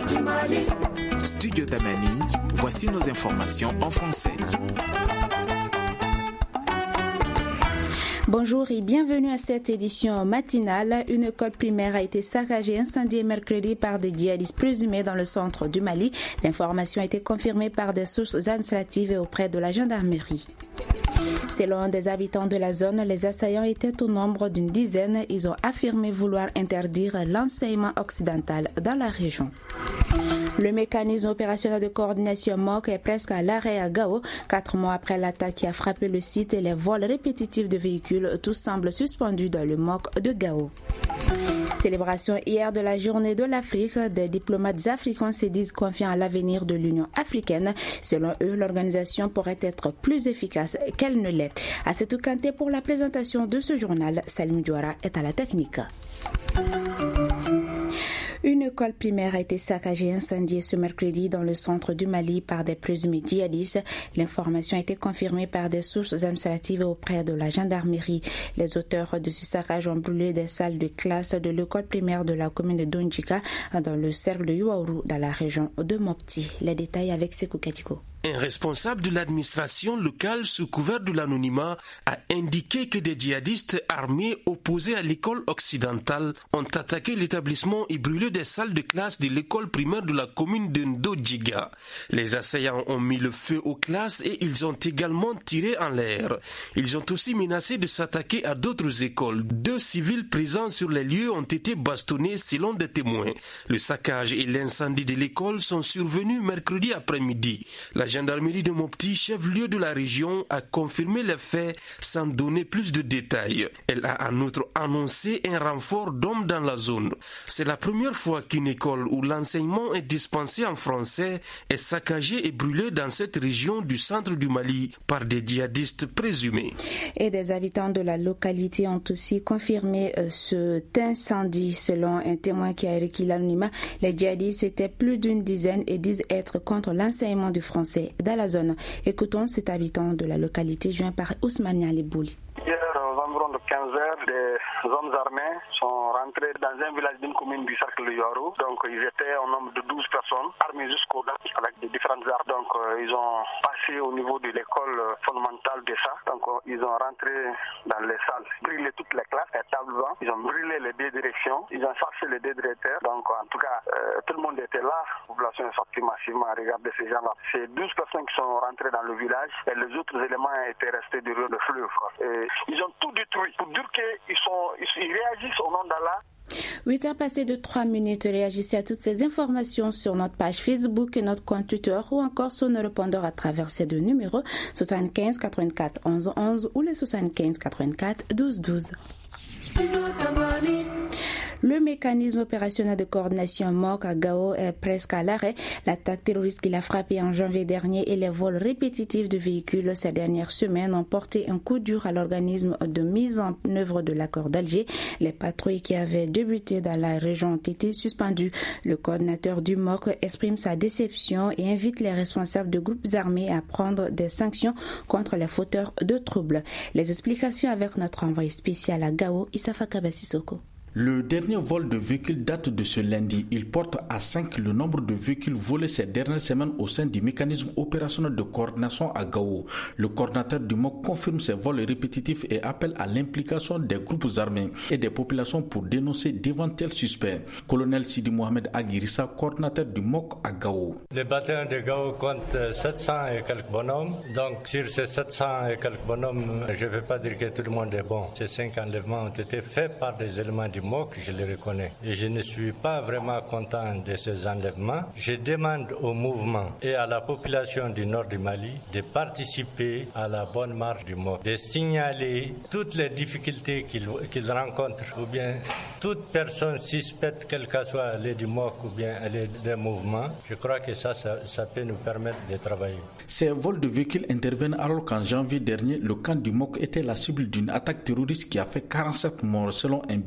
Studio Damani, voici nos informations en français. Bonjour et bienvenue à cette édition matinale. Une école primaire a été saccagée et incendiée mercredi par des djihadistes présumés dans le centre du Mali. L'information a été confirmée par des sources administratives et auprès de la gendarmerie. Selon des habitants de la zone, les assaillants étaient au nombre d'une dizaine. Ils ont affirmé vouloir interdire l'enseignement occidental dans la région. Le mécanisme opérationnel de coordination MOC est presque à l'arrêt à Gao. 4 mois après l'attaque qui a frappé le site et les vols répétitifs de véhicules, tout semble suspendu dans le MOC de Gao. Célébration hier de la journée de l'Afrique, des diplomates africains se disent confiants à l'avenir de l'Union africaine. Selon eux, l'organisation pourrait être plus efficace qu'elle ne l'est. À cette Kanté pour la présentation de ce journal, Salim Diouara est à la technique. Une école primaire a été saccagée et incendiée ce mercredi dans le centre du Mali par des présumés djihadistes. L'information a été confirmée par des sources administratives auprès de la gendarmerie. Les auteurs de ce saccage ont brûlé des salles de classe de l'école primaire de la commune de Dondjika dans le cercle de Yuaourou dans la région de Mopti. Les détails avec Sekou Katiko. Un responsable de l'administration locale sous couvert de l'anonymat a indiqué que des djihadistes armés opposés à l'école occidentale ont attaqué l'établissement et brûlé des salles de classe de l'école primaire de la commune de Ndodjiga. Les assaillants ont mis le feu aux classes et ils ont également tiré en l'air. Ils ont aussi menacé de s'attaquer à d'autres écoles. 2 civils présents sur les lieux ont été bastonnés selon des témoins. Le saccage et l'incendie de l'école sont survenus mercredi après-midi. La gendarmerie de Mopti, chef-lieu de la région, a confirmé les faits sans donner plus de détails. Elle a en outre annoncé un renfort d'hommes dans la zone. C'est la première fois qu'une école où l'enseignement est dispensé en français est saccagée et brûlée dans cette région du centre du Mali par des djihadistes présumés. Et des habitants de la localité ont aussi confirmé cet incendie. Selon un témoin qui a requis l'anonymat, les djihadistes étaient plus d'une dizaine et disent être contre l'enseignement du français dans la zone. Écoutons cet habitant de la localité joint par Ousmane Alibouli. Hier, aux environs de 15h, des hommes armés sont rentrés dans un village d'une commune du cercle de Yuaourou. Donc, ils étaient au nombre de 12 personnes, armées jusqu'aux dents, avec des différentes armes. Donc, ils ont passé au niveau de l'école fondamentale de ça. Donc, ils ont rentré dans les salles, brûlé toutes les classes, les tables bancs. Ils ont brûlé les 2 directions. Ils ont cherché les 2 directeurs. Donc, en tout cas, tout le monde était là. La population est sortie massivement à regarder ces gens-là. C'est 12 personnes qui sont rentrées dans le village et les autres éléments étaient restés derrière le fleuve. Ils ont tout détruit pour dire qu'ils réagissent au nom d'Allah. 8h passées de 3 minutes. Réagissez à toutes ces informations sur notre page Facebook et notre compte Twitter ou encore sur nos répondeurs à travers ces 2 numéros 75 84 11 11 ou les 75 84 12 12. Le mécanisme opérationnel de coordination MOC à Gao est presque à l'arrêt. L'attaque terroriste qui l'a frappé en janvier dernier et les vols répétitifs de véhicules ces dernières semaines ont porté un coup dur à l'organisme de mise en œuvre de l'accord d'Alger. Les patrouilles qui avaient débuté dans la région ont été suspendues. Le coordinateur du MOC exprime sa déception et invite les responsables de groupes armés à prendre des sanctions contre les fauteurs de troubles. Les explications avec notre envoyé spécial à Gao, Issafa Kabasisoko. Le dernier vol de véhicules date de ce lundi. Il porte à 5 le nombre de véhicules volés ces dernières semaines au sein du mécanisme opérationnel de coordination à Gao. Le coordinateur du MOC confirme ces vols répétitifs et appelle à l'implication des groupes armés et des populations pour dénoncer d'éventuels suspects. Colonel Sidi Mohamed Aguirissa, coordinateur du MOC à Gao. Le bataillon de Gao compte 700 et quelques bonhommes. Donc sur ces 700 et quelques bonhommes, je ne vais pas dire que tout le monde est bon. Ces 5 enlèvements ont été faits par des éléments du MOC, je le reconnais. Et je ne suis pas vraiment content de ces enlèvements. Je demande au mouvement et à la population du nord du Mali de participer à la bonne marche du MOC, de signaler toutes les difficultés qu'ils rencontrent, ou bien toute personne suspecte, quelle que soit elle est du MOC ou bien elle est d'un mouvement. Je crois que ça peut nous permettre de travailler. Ces vols de véhicules interviennent alors qu'en janvier dernier, le camp du MOC était la cible d'une attaque terroriste qui a fait 47 morts selon un bilan officiel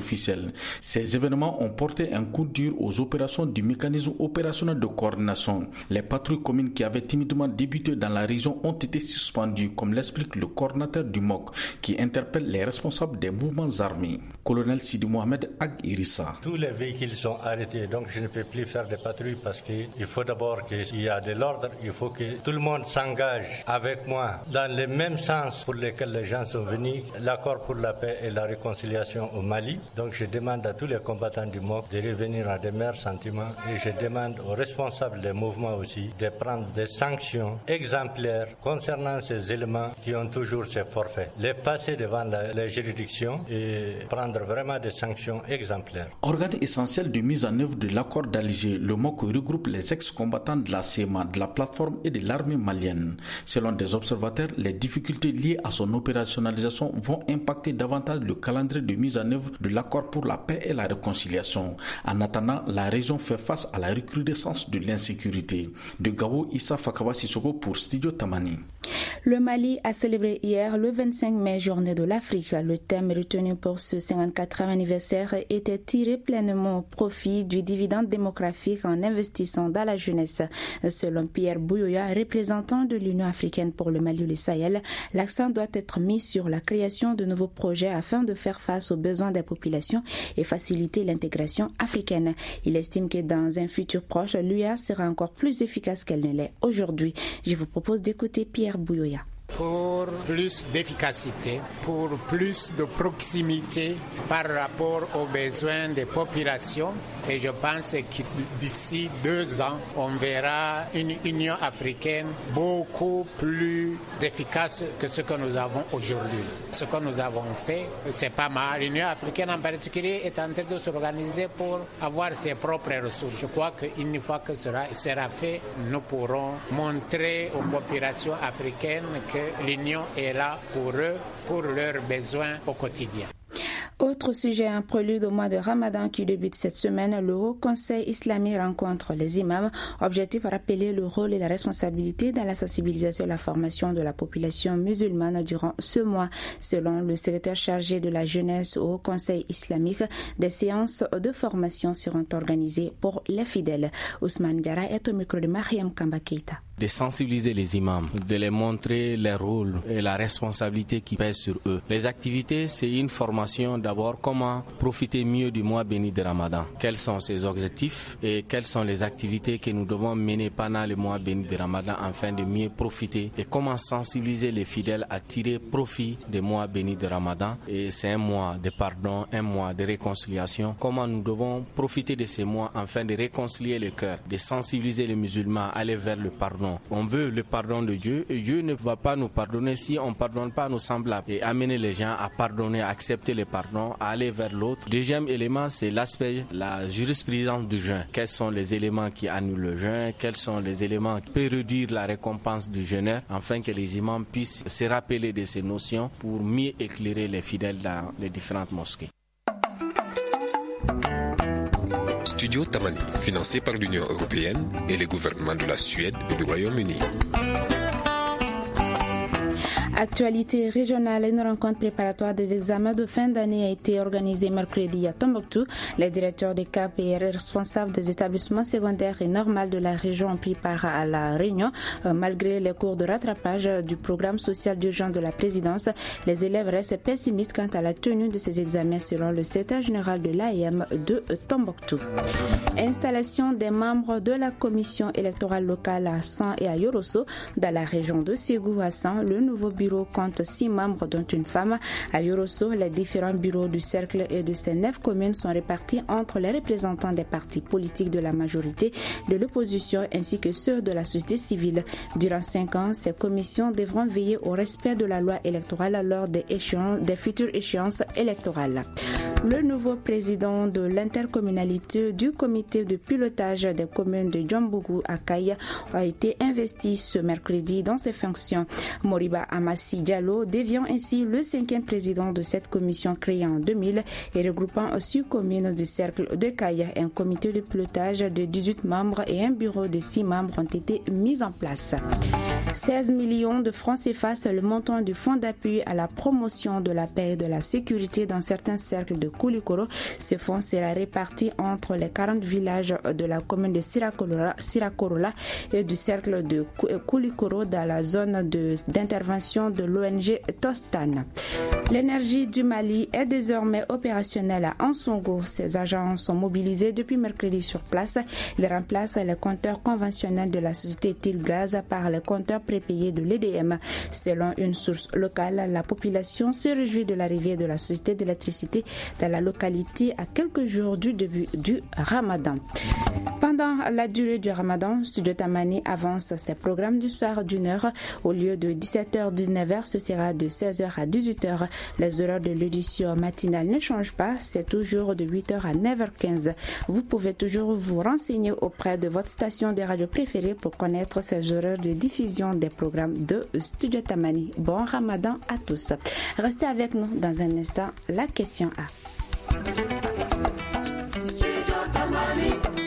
officielle. Ces événements ont porté un coup dur aux opérations du mécanisme opérationnel de coordination. Les patrouilles communes qui avaient timidement débuté dans la région ont été suspendues, comme l'explique le coordinateur du MOC, qui interpelle les responsables des mouvements armés. Colonel Sidi Mohamed Ag Irissa. Tous les véhicules sont arrêtés, donc je ne peux plus faire des patrouilles parce qu'il faut d'abord qu'il y ait de l'ordre, il faut que tout le monde s'engage avec moi dans le même sens pour lequel les gens sont venus, l'accord pour la paix et la réconciliation au Mali. Donc je demande à tous les combattants du MOC de revenir à des meilleurs sentiments et je demande aux responsables des mouvements aussi de prendre des sanctions exemplaires concernant ces éléments qui ont toujours ces forfaits. Les passer devant les juridictions et prendre vraiment des sanctions exemplaires. Organe essentiel de mise en œuvre de l'accord d'Alger, le MOC regroupe les ex-combattants de la CEMA, de la plateforme et de l'armée malienne. Selon des observateurs, les difficultés liées à son opérationnalisation vont impacter davantage le calendrier de mise en œuvre de l'accord pour la paix et la réconciliation. En attendant, la région fait face à la recrudescence de l'insécurité. De Gao, Issa Fakawa Sissoko pour Studio Tamani. Le Mali a célébré hier le 25 mai, journée de l'Afrique. Le thème retenu pour ce 54e anniversaire était tirer pleinement profit du dividende démographique en investissant dans la jeunesse. Selon Pierre Bouyoya, représentant de l'Union africaine pour le Mali et le Sahel, l'accent doit être mis sur la création de nouveaux projets afin de faire face aux besoins des populations et faciliter l'intégration africaine. Il estime que dans un futur proche, l'UA sera encore plus efficace qu'elle ne l'est aujourd'hui. Je vous propose d'écouter Pierre Bouyoya. Pour plus d'efficacité, pour plus de proximité par rapport aux besoins des populations. Et je pense que d'ici 2 ans, on verra une Union africaine beaucoup plus efficace que ce que nous avons aujourd'hui. Ce que nous avons fait, c'est pas mal. L'Union africaine en particulier est en train de s'organiser pour avoir ses propres ressources. Je crois qu'une fois que cela sera fait, nous pourrons montrer aux populations africaines que l'Union est là pour eux, pour leurs besoins au quotidien. Autre sujet, un prélude au mois de Ramadan qui débute cette semaine, le Haut Conseil islamique rencontre les imams. Objectif, rappeler le rôle et la responsabilité dans la sensibilisation et la formation de la population musulmane durant ce mois. Selon le secrétaire chargé de la jeunesse au Haut Conseil islamique, des séances de formation seront organisées pour les fidèles. Ousmane Diarra est au micro de Mariam Kamba Keita. De sensibiliser les imams, de les montrer leur rôle et la responsabilité qui pèse sur eux. Les activités, c'est une formation d'abord comment profiter mieux du mois béni de Ramadan. Quels sont ses objectifs et quelles sont les activités que nous devons mener pendant le mois béni de Ramadan afin de mieux profiter et comment sensibiliser les fidèles à tirer profit des mois bénis de Ramadan. Et c'est un mois de pardon, un mois de réconciliation. Comment nous devons profiter de ces mois afin de réconcilier le cœur, de sensibiliser les musulmans à aller vers le pardon. On veut le pardon de Dieu et Dieu ne va pas nous pardonner si on ne pardonne pas nos semblables. Et amener les gens à pardonner, à accepter le pardon, à aller vers l'autre. Deuxième élément, c'est l'aspect, la jurisprudence du jeûne. Quels sont les éléments qui annulent le jeûne? Quels sont les éléments qui peuvent réduire la récompense du jeûneur afin que les imams puissent se rappeler de ces notions pour mieux éclairer les fidèles dans les différentes mosquées. Studio Tamani, financé par l'Union européenne et les gouvernements de la Suède et du Royaume-Uni. Actualité régionale, une rencontre préparatoire des examens de fin d'année a été organisée mercredi à Tombouctou. Les directeurs des CAP et responsables des établissements secondaires et normaux de la région ont pris part à la réunion. Malgré les cours de rattrapage du programme social d'urgence de la présidence, les élèves restent pessimistes quant à la tenue de ces examens selon le secrétaire général de l'AEM de Tombouctou. Installation des membres de la commission électorale locale à San et à Yorosso dans la région de Ségou à San. Le nouveau bureau compte 6 membres dont une femme. À Yorosso, les différents bureaux du cercle et de ces 9 communes sont répartis entre les représentants des partis politiques de la majorité, de l'opposition ainsi que ceux de la société civile. Durant 5 ans, ces commissions devront veiller au respect de la loi électorale lors des futures échéances électorales. Le nouveau président de l'intercommunalité du comité de pilotage des communes de Djambougou à Kaye a été investi ce mercredi dans ses fonctions. Moriba Amas Massi Diallo, déviant ainsi le 5e président de cette commission créée en 2000 et regroupant sur commune du cercle de Kaya. Un comité de pilotage de 18 membres et un bureau de 6 membres ont été mis en place. 16 millions de francs CFA, c'est le montant du fonds d'appui à la promotion de la paix et de la sécurité dans certains cercles de Koulikoro. Ce fonds sera réparti entre les 40 villages de la commune de Sirakorola et du cercle de Koulikoro dans la zone d'intervention de l'ONG Tostan. L'énergie du Mali est désormais opérationnelle à Ansongo. Ses agents sont mobilisés depuis mercredi sur place. Ils remplacent les compteurs conventionnels de la société Tilgaz par les compteurs prépayés de l'EDM. Selon une source locale, la population se réjouit de l'arrivée de la société d'électricité dans la localité à quelques jours du début du Ramadan. Pendant la durée du Ramadan, Studio Tamani avance ses programmes du soir d'1h. Au lieu de 17h-19h, ce sera de 16h à 18h. Les horaires de l'édition matinale ne changent pas, c'est toujours de 8h à 9h15. Vous pouvez toujours vous renseigner auprès de votre station de radio préférée pour connaître ces horaires de diffusion des programmes de Studio Tamani. Bon Ramadan à tous. Restez avec nous dans un instant, la question A. Studio Tamani.